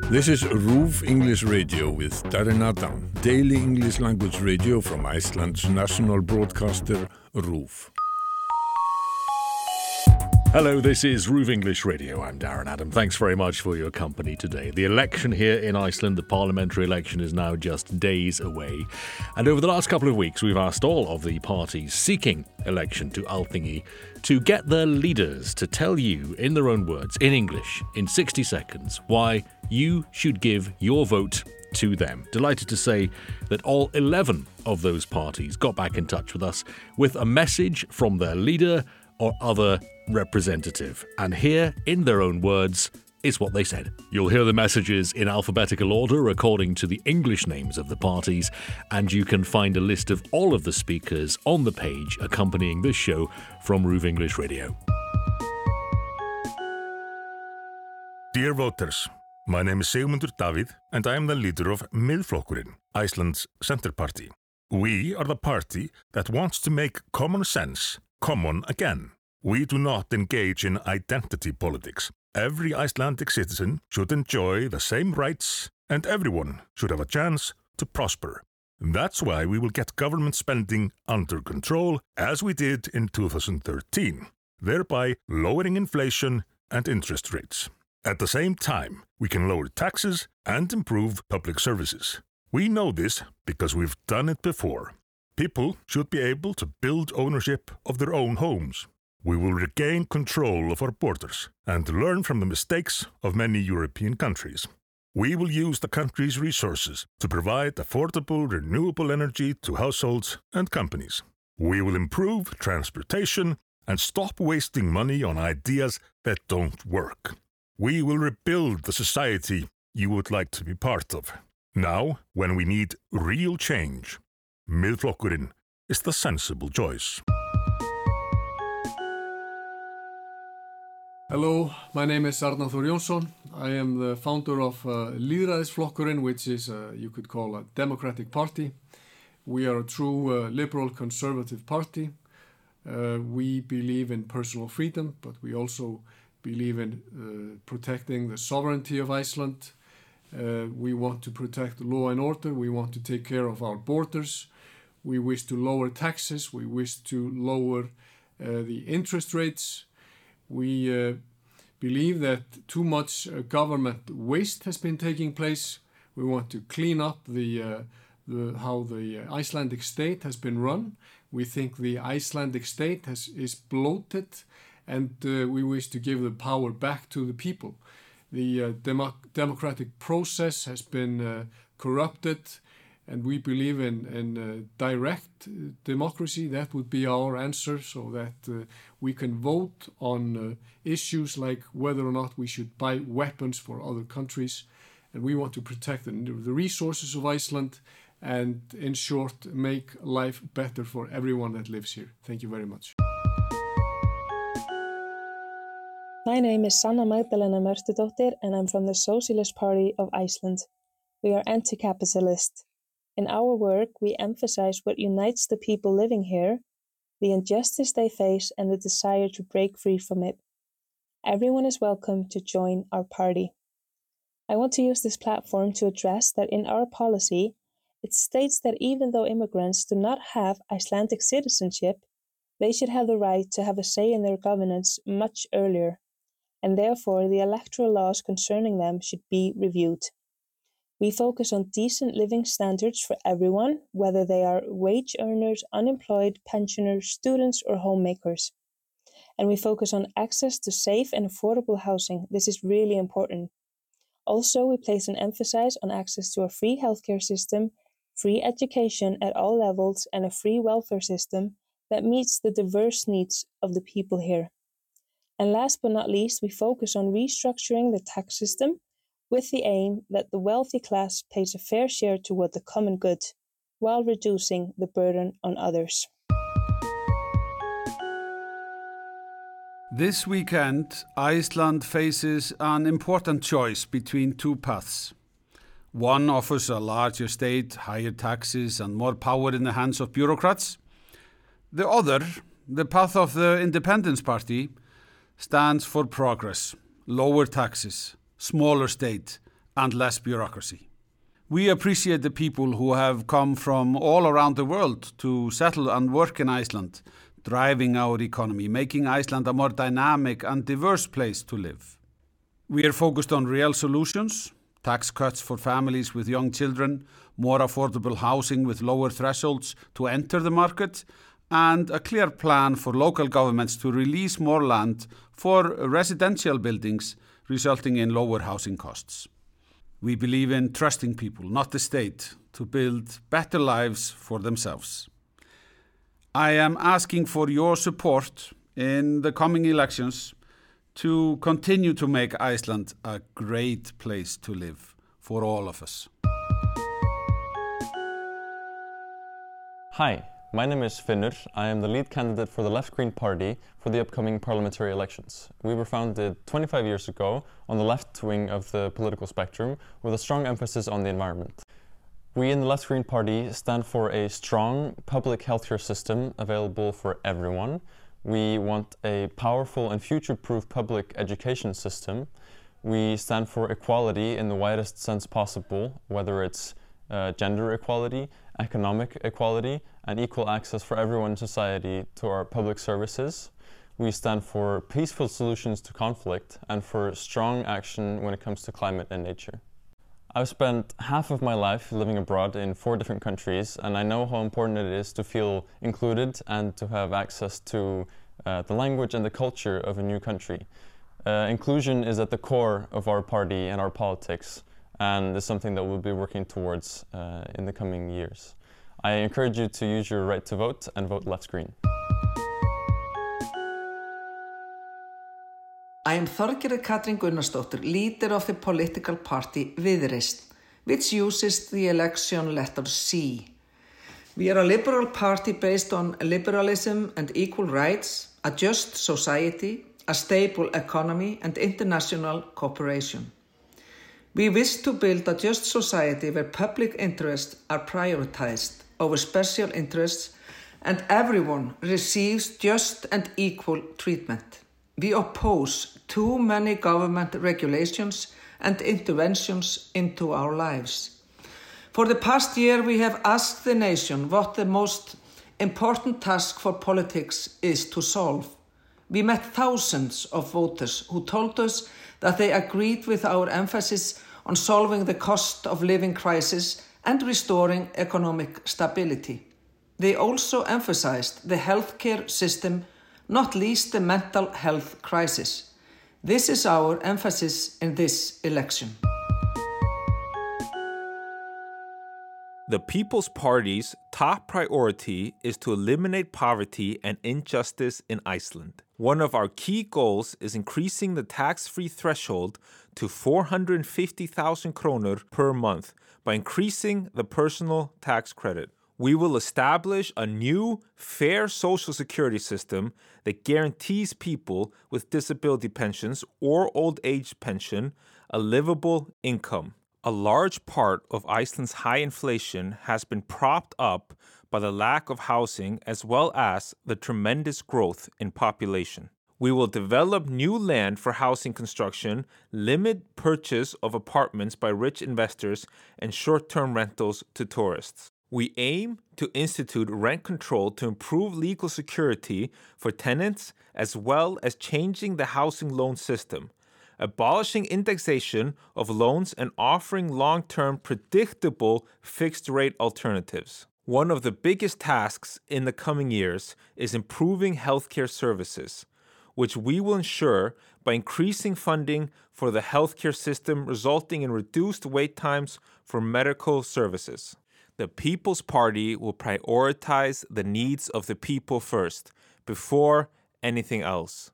This is RÚV English Radio with Darren Adam, daily English language radio from Iceland's national broadcaster, RÚV. Hello, this is RÚV English Radio. I'm Darren Adam. Thanks very much for your company today. The election here in Iceland, the parliamentary election, is now just days away. And over the last couple of weeks, we've asked all of the parties seeking election to Alþingi to get their leaders to tell you, in their own words, in English, in 60 seconds, why you should give your vote to them. Delighted to say that all 11 of those parties got back in touch with us with a message from their leader or other representative. And here, in their own words, is what they said. You'll hear the messages in alphabetical order according to the English names of the parties, and you can find a list of all of the speakers on the page accompanying this show from RÚV English Radio. Dear voters, my name is Sigmundur Davíð and I am the leader of Miðflokkurinn, Iceland's Centre Party. We are the party that wants to make common sense common again. We do not engage in identity politics. Every Icelandic citizen should enjoy the same rights and everyone should have a chance to prosper. That's why we will get government spending under control as we did in 2013, thereby lowering inflation and interest rates. At the same time, we can lower taxes and improve public services. We know this because we've done it before. People should be able to build ownership of their own homes. We will regain control of our borders and learn from the mistakes of many European countries. We will use the country's resources to provide affordable, renewable energy to households and companies. We will improve transportation and stop wasting money on ideas that don't work. We will rebuild the society you would like to be part of. Now, when we need real change, Miðflokkurinn is the sensible choice. Hello, my name is Arnar Þór Jónsson. I am the founder of Lýðræðisflokkurinn, which is, you could call a democratic party. We are a true liberal conservative party. We believe in personal freedom, but we also believe in protecting the sovereignty of Iceland. We want to protect law and order. We want to take care of our borders. We wish to lower taxes. We wish to lower the interest rates. We believe that too much government waste has been taking place. We want to clean up how the Icelandic state has been run. We think the Icelandic state is bloated, and we wish to give the power back to the people. The democratic process has been corrupted, and we believe in direct democracy. That would be our answer, so that we can vote on issues like whether or not we should buy weapons for other countries. And we want to protect the resources of Iceland and, in short, make life better for everyone that lives here. Thank you very much. My name is Sanna Magdalena Mörtudóttir and I'm from the Socialist Party of Iceland. We are anti-capitalist. In our work, we emphasize what unites the people living here, the injustice they face and the desire to break free from it. Everyone is welcome to join our party. I want to use this platform to address that in our policy, it states that even though immigrants do not have Icelandic citizenship, they should have the right to have a say in their governance much earlier, and therefore the electoral laws concerning them should be reviewed. We focus on decent living standards for everyone, whether they are wage earners, unemployed, pensioners, students, or homemakers. And we focus on access to safe and affordable housing. This is really important. Also, we place an emphasis on access to a free healthcare system, free education at all levels, and a free welfare system that meets the diverse needs of the people here. And last but not least, we focus on restructuring the tax system with the aim that the wealthy class pays a fair share toward the common good, while reducing the burden on others. This weekend, Iceland faces an important choice between two paths. One offers a larger state, higher taxes, and more power in the hands of bureaucrats. The other, the path of the Independence Party, stands for progress, lower taxes, smaller state, and less bureaucracy. We appreciate the people who have come from all around the world to settle and work in Iceland, driving our economy, making Iceland a more dynamic and diverse place to live. We are focused on real solutions, tax cuts for families with young children, more affordable housing with lower thresholds to enter the market, and a clear plan for local governments to release more land for residential buildings, resulting in lower housing costs. We believe in trusting people, not the state, to build better lives for themselves. I am asking for your support in the coming elections to continue to make Iceland a great place to live for all of us. Hi, my name is Finnur. I am the lead candidate for the Left Green Party for the upcoming parliamentary elections. We were founded 25 years ago on the left wing of the political spectrum with a strong emphasis on the environment. We in the Left Green Party stand for a strong public healthcare system available for everyone. We want a powerful and future-proof public education system. We stand for equality in the widest sense possible, whether it's gender equality, economic equality, and equal access for everyone in society to our public services. We stand for peaceful solutions to conflict and for strong action when it comes to climate and nature. I've spent half of my life living abroad in 4 different countries, and I know how important it is to feel included and to have access to the language and the culture of a new country. Inclusion is at the core of our party and our politics, and is something that we'll be working towards in the coming years. I encourage you to use your right to vote and vote Left Green. I am Þorgerður Katrín Gunnarsdóttir, leader of the political party Viðreisn, which uses the election letter C. We are a liberal party based on liberalism and equal rights, a just society, a stable economy, and international cooperation. We wish to build a just society where public interests are prioritized over special interests and everyone receives just and equal treatment. We oppose too many government regulations and interventions into our lives. For the past year, we have asked the nation what the most important task for politics is to solve. We met thousands of voters who told us that they agreed with our emphasis on solving the cost of living crisis and restoring economic stability. They also emphasized the healthcare system, not least the mental health crisis. This is our emphasis in this election. The People's Party's top priority is to eliminate poverty and injustice in Iceland. One of our key goals is increasing the tax-free threshold to 450,000 kronur per month by increasing the personal tax credit. We will establish a new, fair social security system that guarantees people with disability pensions or old age pension a livable income. A large part of Iceland's high inflation has been propped up by the lack of housing as well as the tremendous growth in population. We will develop new land for housing construction, limit purchase of apartments by rich investors, and short-term rentals to tourists. We aim to institute rent control to improve legal security for tenants as well as changing the housing loan system, abolishing indexation of loans and offering long-term predictable fixed-rate alternatives. One of the biggest tasks in the coming years is improving healthcare services, which we will ensure by increasing funding for the healthcare system, resulting in reduced wait times for medical services. The People's Party will prioritize the needs of the people first, before anything else.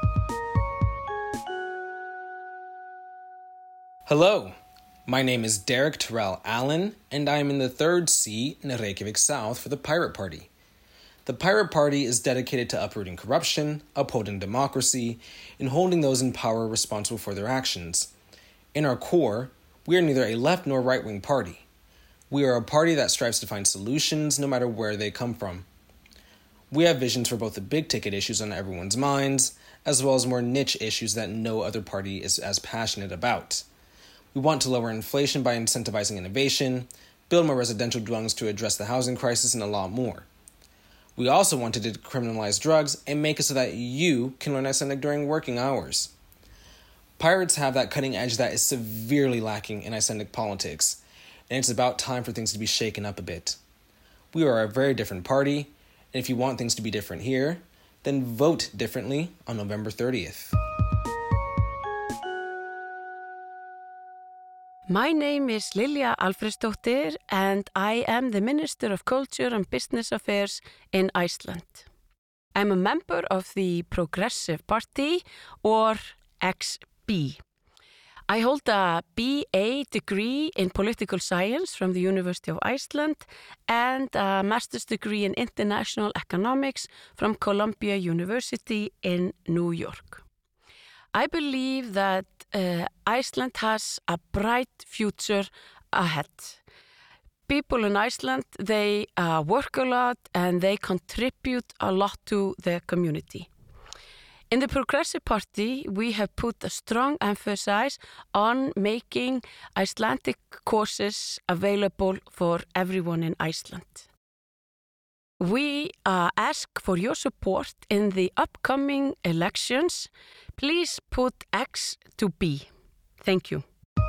Hello, my name is Derek Terrell Allen, and I am in the 3rd seat in Reykjavik South for the Pirate Party. The Pirate Party is dedicated to uprooting corruption, upholding democracy, and holding those in power responsible for their actions. In our core, we are neither a left nor right-wing party. We are a party that strives to find solutions no matter where they come from. We have visions for both the big-ticket issues on everyone's minds, as well as more niche issues that no other party is as passionate about. We want to lower inflation by incentivizing innovation, build more residential dwellings to address the housing crisis, and a lot more. We also want to decriminalize drugs and make it so that you can learn Icelandic during working hours. Pirates have that cutting edge that is severely lacking in Icelandic politics, and it's about time for things to be shaken up a bit. We are a very different party, and if you want things to be different here, then vote differently on November 30th. My name is Lilja Alfreðsdóttir and I am the Minister of Culture and Business Affairs in Iceland. I'm a member of the Progressive Party, or XB. I hold a BA degree in Political Science from the University of Iceland and a Master's degree in International Economics from Columbia University in New York. I believe that Iceland has a bright future ahead. People in Iceland, they work a lot and they contribute a lot to the community. In the Progressive Party, we have put a strong emphasis on making Icelandic courses available for everyone in Iceland. We ask for your support in the upcoming elections. Please put X to B. Thank you.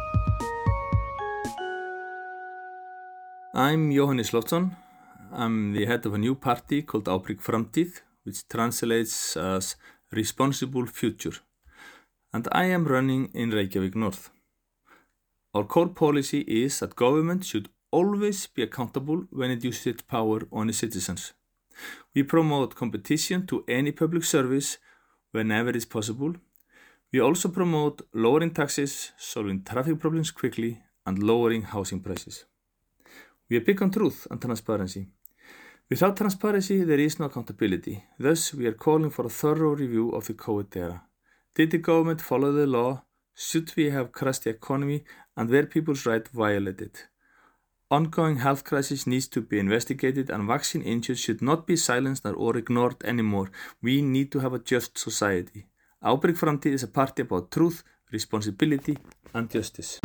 I'm Jóhannes Loftsson. I'm the head of a new party called Ábyrg Framtíð, which translates as Responsible Future. And I am running in Reykjavík North. Our core policy is that government should always be accountable when it uses its power on its citizens. We promote competition to any public service whenever it's possible. We also promote lowering taxes, solving traffic problems quickly, and lowering housing prices. We are big on truth and transparency. Without transparency, there is no accountability. Thus, we are calling for a thorough review of the COVID era. Did the government follow the law? Should we have crashed the economy? And were people's rights violated? Ongoing health crisis needs to be investigated and vaccine issues should not be silenced or ignored anymore. We need to have a just society. Ábyrg Framtíð is a party about truth, responsibility and justice.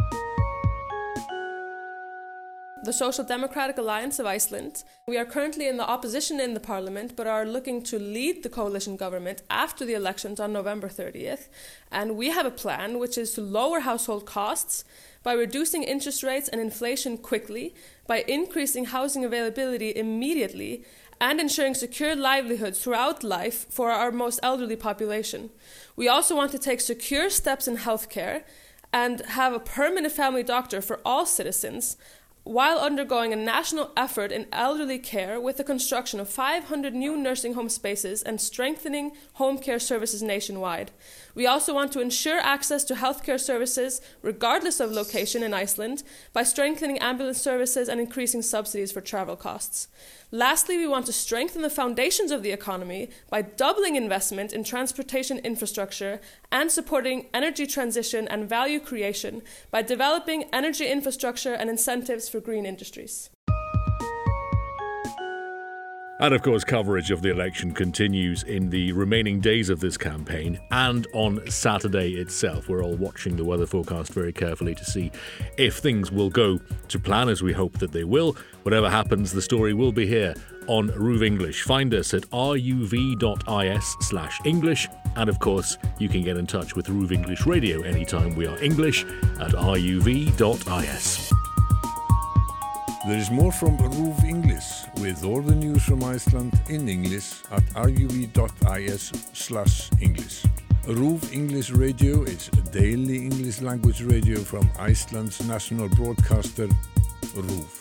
The Social Democratic Alliance of Iceland. We are currently in the opposition in the parliament, but are looking to lead the coalition government after the elections on November 30th. And we have a plan which is to lower household costs by reducing interest rates and inflation quickly, by increasing housing availability immediately, and ensuring secure livelihoods throughout life for our most elderly population. We also want to take secure steps in healthcare and have a permanent family doctor for all citizens, while undergoing a national effort in elderly care with the construction of 500 new nursing home spaces and strengthening home care services nationwide. We also want to ensure access to healthcare services regardless of location in Iceland by strengthening ambulance services and increasing subsidies for travel costs. Lastly, we want to strengthen the foundations of the economy by doubling investment in transportation infrastructure and supporting energy transition and value creation by developing energy infrastructure and incentives for green industries. And of course, coverage of the election continues in the remaining days of this campaign and on Saturday itself. We're all watching the weather forecast very carefully to see if things will go to plan, as we hope that they will. Whatever happens, the story will be here on RÚV English. Find us at ruv.is/English. And of course, you can get in touch with RÚV English Radio anytime we are English at ruv.is. There is more from RÚV English with all the news from Iceland in English at ruv.is/English. RÚV English Radio is a daily English language radio from Iceland's national broadcaster, RÚV.